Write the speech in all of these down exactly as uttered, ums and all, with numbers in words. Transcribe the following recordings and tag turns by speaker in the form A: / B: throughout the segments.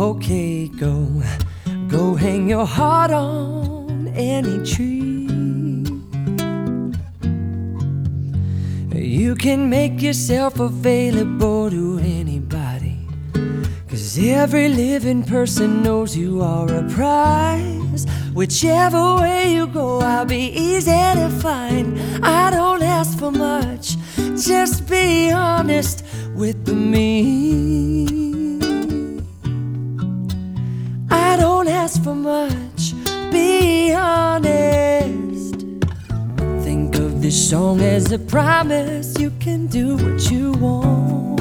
A: Okay, go, go hang your heart on any tree. You can make yourself available to anybody, 'cause every living person knows you are a prize. Whichever way you go, I'll be easy to find. I don't ask for much, just be honest with me. I don't ask for much, be honest. Think of this song as a promise. You can do what you want.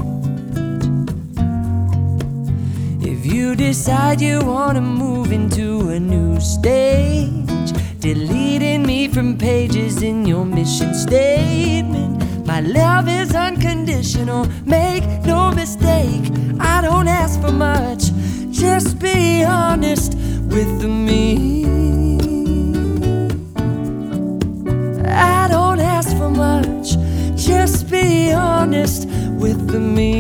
A: If you decide you want to move into a new stage, deleting me from pages in your mission statement. My love is unconditional, make no mistake. I don't ask for much, just be honest with me. I don't ask for much, just be honest with me.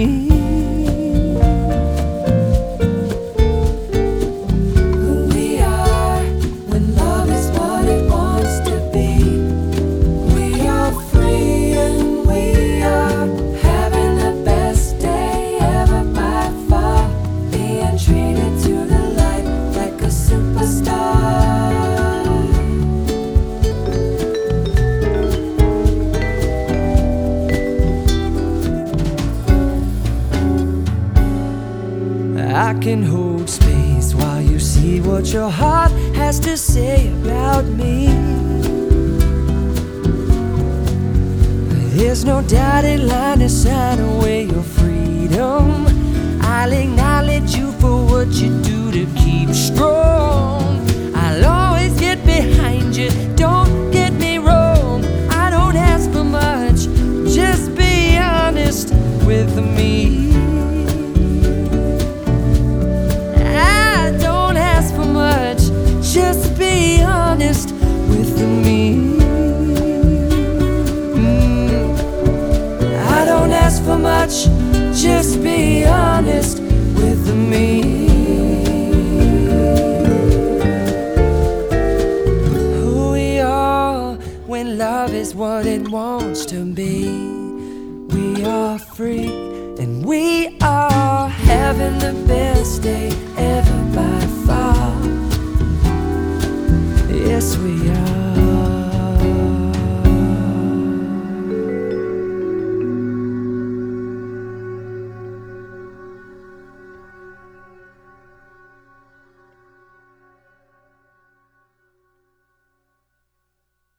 A: I can hold space while you see what your heart has to say about me. There's no dotted line to sign away your freedom. I'll acknowledge you for what you do to keep strong. I'll always get behind you, don't get me wrong. I don't ask for much, just be honest with me. Just be honest with me. mm. I don't ask for much, just be honest with me. Who we are when love is what it wants to be. We are free and we are having the best day